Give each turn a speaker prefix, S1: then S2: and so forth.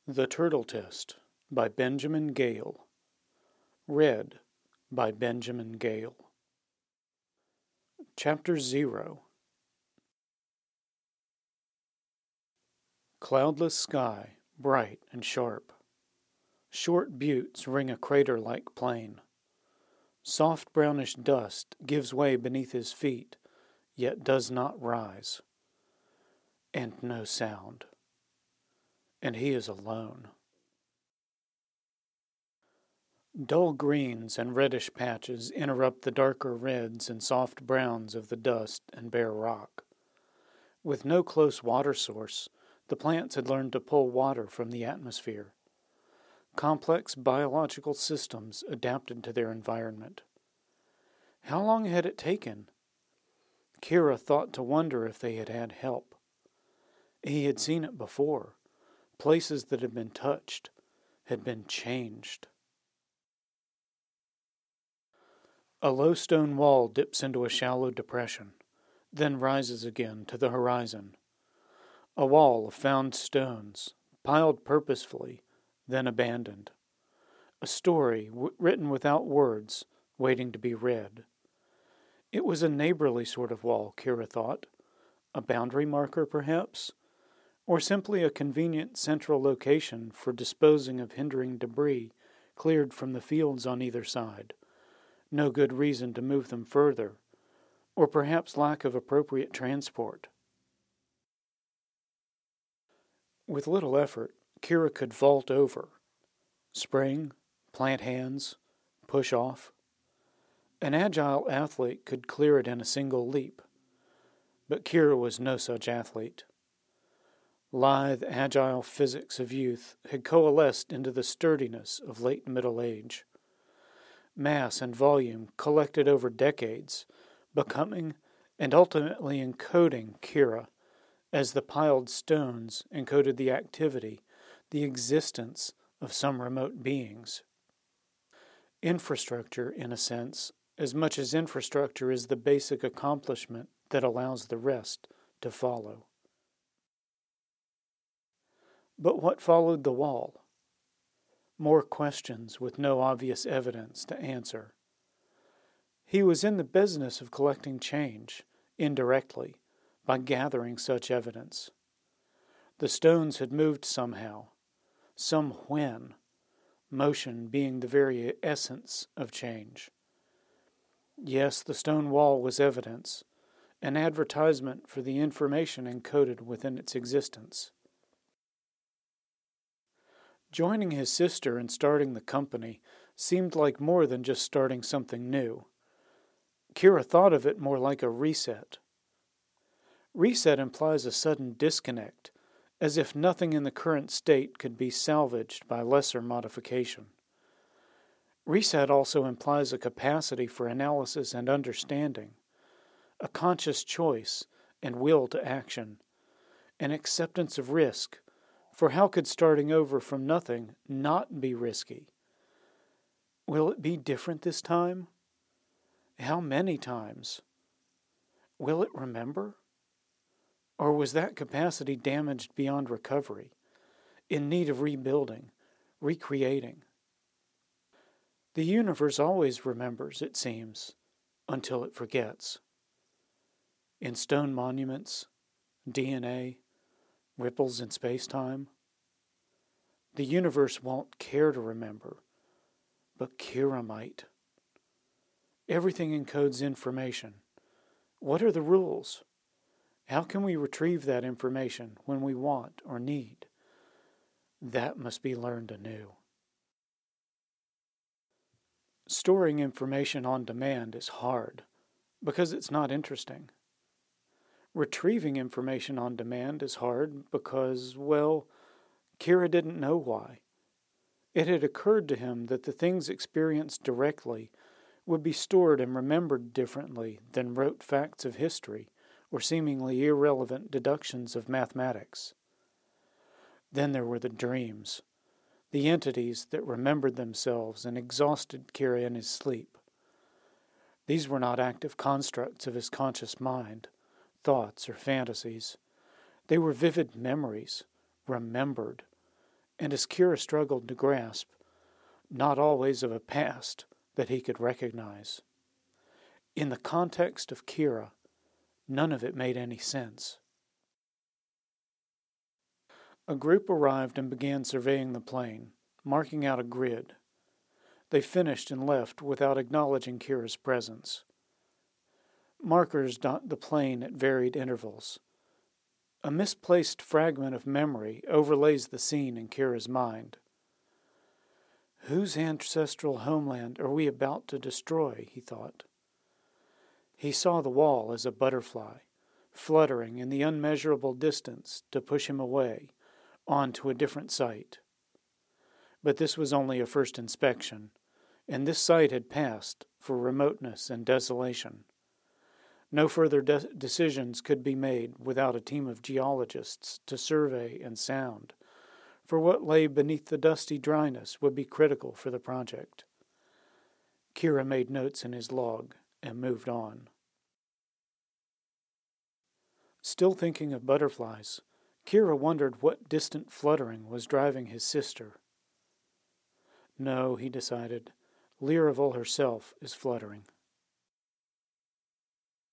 S1: The Turtle Test by Benjamin Gale. Read by Benjamin Gale. Chapter 0. Cloudless sky, bright and sharp. Short buttes ring a crater-like plain. Soft brownish dust gives way beneath his feet, yet does not rise. And no sound. And he is alone. Dull greens and reddish patches interrupt the darker reds and soft browns of the dust and bare rock. With no close water source, the plants had learned to pull water from the atmosphere. Complex biological systems adapted to their environment. How long had it taken? Kira thought to wonder if they had had help. He had seen it before. Places that had been touched had been changed. A low stone wall dips into a shallow depression, then rises again to the horizon. A wall of found stones, piled purposefully, then abandoned. A story written without words, waiting to be read. It was a neighborly sort of wall, Kira thought. A boundary marker, perhaps? Or simply a convenient central location for disposing of hindering debris cleared from the fields on either side. No good reason to move them further, or perhaps lack of appropriate transport. With little effort, Kira could vault over. Spring, plant hands, push off. An agile athlete could clear it in a single leap, but Kira was no such athlete. Lithe, agile physics of youth had coalesced into the sturdiness of late middle age. Mass and volume collected over decades, becoming and ultimately encoding Kira, as the piled stones encoded the activity, the existence of some remote beings. Infrastructure, in a sense, as much as infrastructure is the basic accomplishment that allows the rest to follow. But what followed the wall? More questions with no obvious evidence to answer. He was in the business of collecting change, indirectly, by gathering such evidence. The stones had moved somehow, some when, motion being the very essence of change. Yes, the stone wall was evidence, an advertisement for the information encoded within its existence. Joining his sister and starting the company seemed like more than just starting something new. Kira thought of it more like a reset. Reset implies a sudden disconnect, as if nothing in the current state could be salvaged by lesser modification. Reset also implies a capacity for analysis and understanding, a conscious choice and will to action, an acceptance of risk. For how could starting over from nothing not be risky? Will it be different this time? How many times? Will it remember? Or was that capacity damaged beyond recovery, in need of rebuilding, recreating? The universe always remembers, it seems, until it forgets. In stone monuments, DNA, ripples in space-time. The universe won't care to remember, but Kira might. Everything encodes information. What are the rules? How can we retrieve that information when we want or need? That must be learned anew. Storing information on demand is hard, because it's not interesting. Retrieving information on demand is hard because, well, Kira didn't know why. It had occurred to him that the things experienced directly would be stored and remembered differently than rote facts of history or seemingly irrelevant deductions of mathematics. Then there were the dreams, the entities that remembered themselves and exhausted Kira in his sleep. These were not active constructs of his conscious mind, thoughts or fantasies. They were vivid memories, remembered, and as Kira struggled to grasp, not always of a past that he could recognize. In the context of Kira, none of it made any sense. A group arrived and began surveying the plane, marking out a grid. They finished and left without acknowledging Kira's presence. Markers dot the plane at varied intervals. A misplaced fragment of memory overlays the scene in Kira's mind. Whose ancestral homeland are we about to destroy, he thought. He saw the wall as a butterfly, fluttering in the unmeasurable distance to push him away, on to a different site. But this was only a first inspection, and this site had passed for remoteness and desolation. No further decisions could be made without a team of geologists to survey and sound, for what lay beneath the dusty dryness would be critical for the project. Kira made notes in his log and moved on. Still thinking of butterflies, Kira wondered what distant fluttering was driving his sister. No, he decided, Lyraval herself is fluttering.